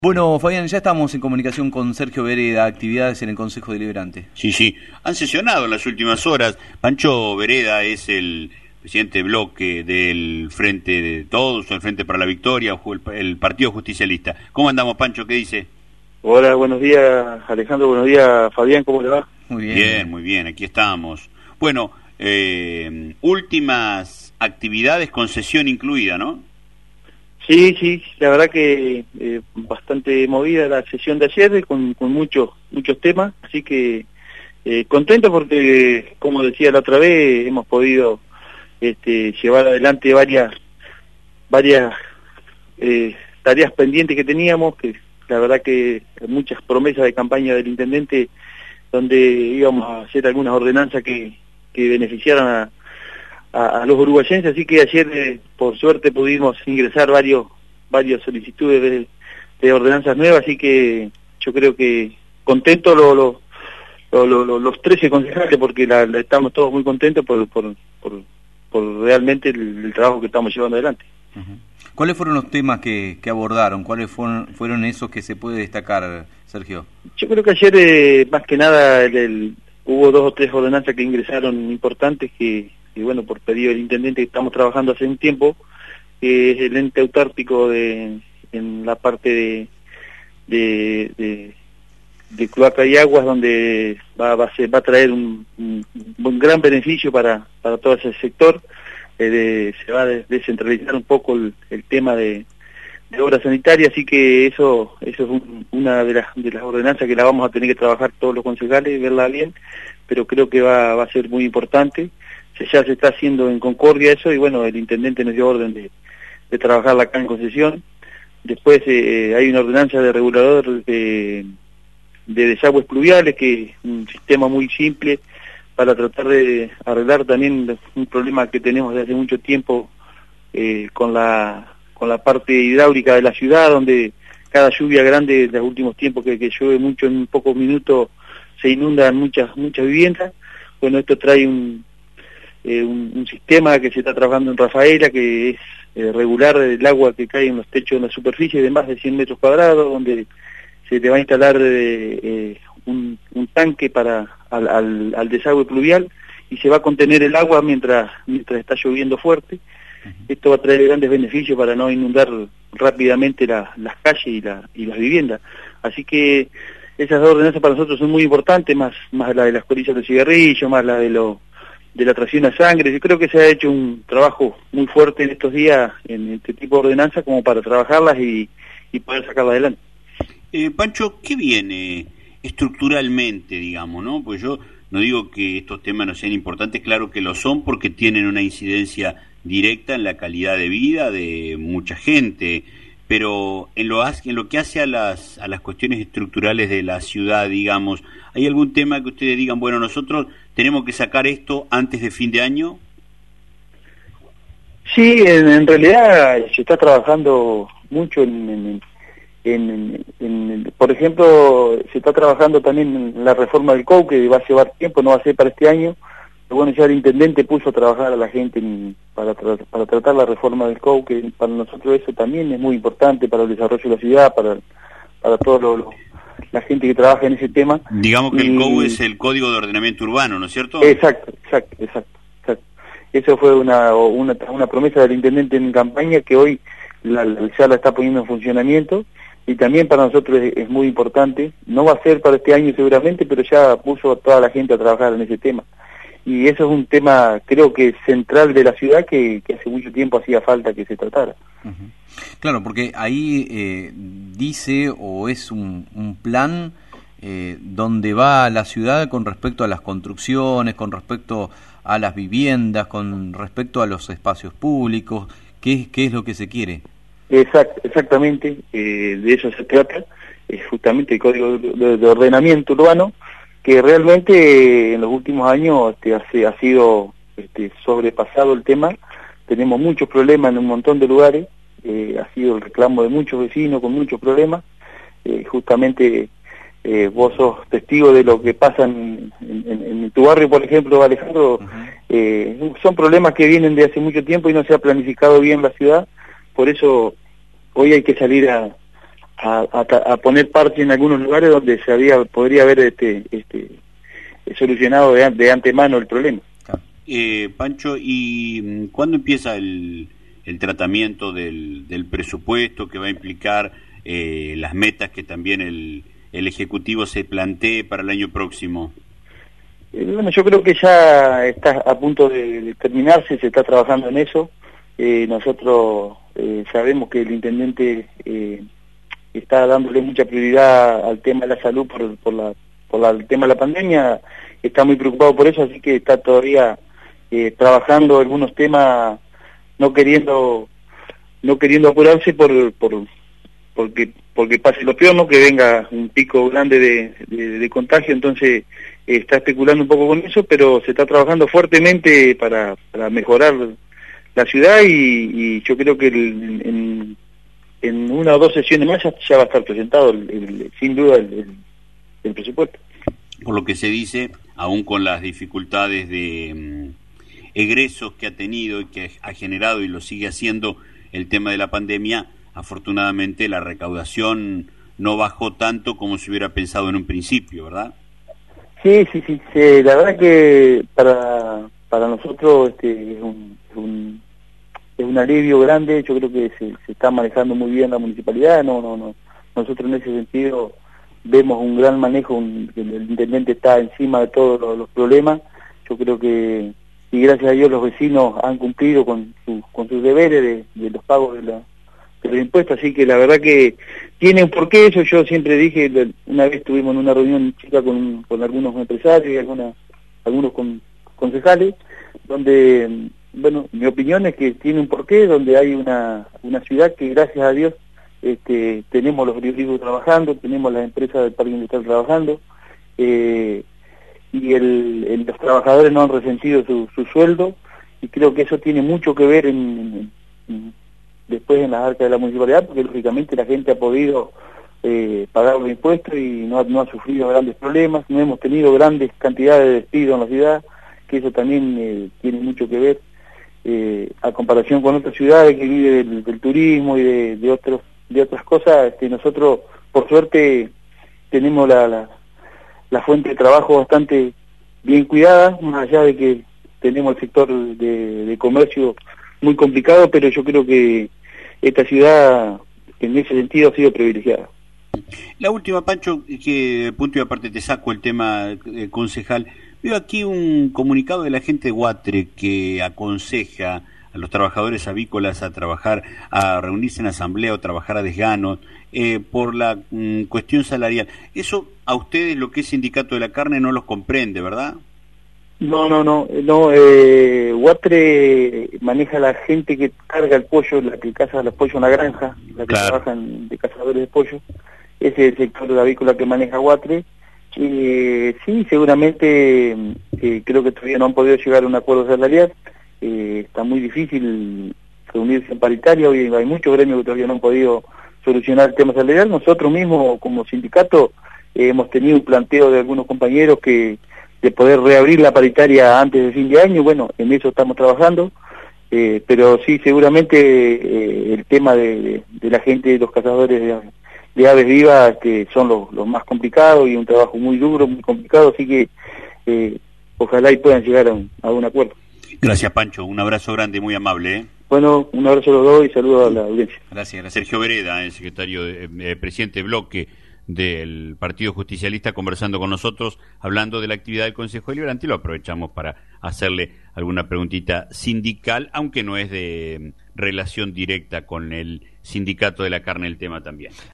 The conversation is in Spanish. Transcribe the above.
Bueno, Fabián, ya estamos en comunicación con Sergio Vereda, actividades en el Consejo Deliberante. Sí, han sesionado en las últimas horas. Pancho Vereda es el presidente de bloque del Frente de Todos, o el Frente para la Victoria, o el Partido Justicialista. ¿Cómo andamos, Pancho? ¿Qué dice? Hola, buenos días, Alejandro, buenos días, Fabián, ¿cómo le va? Muy bien. Muy bien, aquí estamos. Bueno, últimas actividades con sesión incluida, ¿no? Sí, la verdad que bastante movida la sesión de ayer, con muchos temas, así que contento porque, como decía la otra vez, hemos podido llevar adelante varias tareas pendientes que teníamos, que la verdad que muchas promesas de campaña del intendente, donde íbamos a hacer algunas ordenanzas que beneficiaran a los uruguayenses, así que ayer por suerte pudimos ingresar varias solicitudes de ordenanzas nuevas, así que yo creo que contentos los 13 concejales, porque estamos todos muy contentos por realmente el trabajo que estamos llevando adelante. Uh-huh. ¿Cuáles fueron los temas que abordaron? ¿Cuáles fueron esos que se puede destacar, Sergio? Yo creo que ayer más que nada hubo 2 o 3 ordenanzas que ingresaron importantes que bueno, por pedido del intendente, que estamos trabajando hace un tiempo, que es el ente autárquico en la parte de cloaca y aguas, donde va a traer un gran beneficio para todo ese sector. Se va a descentralizar un poco el tema de obras sanitarias, así que eso es una de las ordenanzas que la vamos a tener que trabajar todos los concejales, verla bien, pero creo que va a ser muy importante. Ya se está haciendo en concordia eso, y bueno, el intendente nos dio orden de trabajarla acá en concesión. Después hay una ordenanza de regulador de desagües pluviales, que es un sistema muy simple para tratar de arreglar también un problema que tenemos desde hace mucho tiempo con la parte hidráulica de la ciudad, donde cada lluvia grande de los últimos tiempos que llueve mucho, en pocos minutos se inundan muchas viviendas. Bueno, esto trae un sistema que se está trabajando en Rafaela, que es regular el agua que cae en los techos de la superficie de más de 100 metros cuadrados, donde se le va a instalar un tanque al desagüe pluvial, y se va a contener el agua mientras está lloviendo fuerte. Uh-huh. Esto va a traer grandes beneficios para no inundar rápidamente las calles y las viviendas. Así que esas 2 ordenanzas para nosotros son muy importantes, más la de las colillas de cigarrillo, más la de la tracción a sangre. Yo creo que se ha hecho un trabajo muy fuerte en estos días en este tipo de ordenanzas, como para trabajarlas y poder sacarlas adelante. Pancho, ¿qué viene estructuralmente, digamos, no? Pues yo no digo que estos temas no sean importantes, claro que lo son, porque tienen una incidencia directa en la calidad de vida de mucha gente, pero en lo que hace a las cuestiones estructurales de la ciudad, digamos, ¿hay algún tema que ustedes digan, bueno, nosotros tenemos que sacar esto antes de fin de año? Sí, en realidad se está trabajando mucho por ejemplo, se está trabajando también en la reforma del COU, que va a llevar tiempo, no va a ser para este año. Pero bueno, ya el intendente puso a trabajar a la gente para tratar la reforma del COU, que para nosotros eso también es muy importante para el desarrollo de la ciudad, para toda la gente que trabaja en ese tema. Digamos que el COU es el Código de Ordenamiento Urbano, ¿no es cierto? Exacto. Eso fue una promesa del intendente en campaña, que hoy ya la está poniendo en funcionamiento, y también para nosotros es muy importante. No va a ser para este año seguramente, pero ya puso a toda la gente a trabajar en ese tema. Y eso es un tema, creo que central de la ciudad, que hace mucho tiempo hacía falta que se tratara. Uh-huh. Claro, porque ahí dice, o es un plan donde va la ciudad con respecto a las construcciones, con respecto a las viviendas, con respecto a los espacios públicos. ¿Qué es lo que se quiere? Exactamente, de eso se trata, es justamente el Código de Ordenamiento Urbano, que realmente en los últimos años ha sido sobrepasado el tema. Tenemos muchos problemas en un montón de lugares, ha sido el reclamo de muchos vecinos con muchos problemas. Justamente vos sos testigo de lo que pasa en tu barrio, por ejemplo, Alejandro. Uh-huh. Son problemas que vienen de hace mucho tiempo y no se ha planificado bien la ciudad. Por eso hoy hay que salir a a poner parche en algunos lugares donde podría haber solucionado de antemano el problema. Pancho, ¿y cuándo empieza el tratamiento del presupuesto que va a implicar las metas que también el Ejecutivo se plantee para el año próximo? Bueno, yo creo que ya está a punto de terminarse, se está trabajando en eso. Nosotros sabemos que el intendente está dándole mucha prioridad al tema de la salud por el tema de la pandemia, está muy preocupado por eso, así que está todavía trabajando algunos temas, no queriendo apurarse porque pase lo peor, ¿no? Que venga un pico grande de contagio, entonces está especulando un poco con eso, pero se está trabajando fuertemente para mejorar la ciudad y yo creo que en una o dos sesiones más ya va a estar presentado sin duda el presupuesto. Por lo que se dice, aún con las dificultades de egresos que ha tenido y que ha generado y lo sigue haciendo el tema de la pandemia, afortunadamente la recaudación no bajó tanto como se hubiera pensado en un principio, ¿verdad? Sí, la verdad que para nosotros es un alivio grande. Yo creo que se está manejando muy bien la municipalidad, nosotros en ese sentido vemos un gran manejo, el intendente está encima de todos los problemas. Yo creo que, y gracias a Dios los vecinos han cumplido con sus deberes de los pagos de los impuestos, así que la verdad que tiene un porqué eso. Yo siempre dije, una vez estuvimos en una reunión chica con algunos empresarios y algunos concejales, donde, bueno, mi opinión es que tiene un porqué, donde hay una ciudad que gracias a Dios tenemos los frigoríficos trabajando, tenemos las empresas del parque industrial trabajando, y los trabajadores no han resentido su sueldo, y creo que eso tiene mucho que ver después en las arcas de la municipalidad, porque lógicamente la gente ha podido pagar los impuestos y no ha sufrido grandes problemas, no hemos tenido grandes cantidades de despidos en la ciudad, que eso también tiene mucho que ver, a comparación con otras ciudades que viven del turismo y de otras cosas. Nosotros por suerte tenemos la fuente de trabajo bastante bien cuidada, más allá de que tenemos el sector de comercio muy complicado, pero yo creo que esta ciudad en ese sentido ha sido privilegiada. La última, Pancho, que punto y aparte te saco el tema concejal. Veo aquí un comunicado de la gente de Guatre que aconseja a los trabajadores avícolas a reunirse en asamblea o trabajar a desgano por la cuestión salarial. Eso a ustedes, lo que es sindicato de la carne, no los comprende, ¿verdad? No, Guatre maneja la gente que carga el pollo, la que caza los pollos en la granja, la que trabajan de cazadores de pollo. Ese es el sector de la avícola que maneja Guatre. Sí, seguramente creo que todavía no han podido llegar a un acuerdo salarial. Está muy difícil reunirse en paritaria, hoy hay muchos gremios que todavía no han podido solucionar el tema salarial. Nosotros mismos como sindicato hemos tenido un planteo de algunos compañeros de poder reabrir la paritaria antes del fin de año. Bueno, en eso estamos trabajando, pero sí, seguramente el tema de la gente, de los cazadores de aves vivas, que son los más complicados y un trabajo muy duro, muy complicado, así que ojalá y puedan llegar a un acuerdo. Gracias, Pancho, un abrazo grande, muy amable. Bueno, un abrazo a los dos y saludos a la audiencia. Gracias. Sergio Vereda, el secretario, presidente de bloque del Partido Justicialista, conversando con nosotros, hablando de la actividad del Consejo Deliberante, y lo aprovechamos para hacerle alguna preguntita sindical, aunque no es de relación directa con el sindicato de la carne el tema también.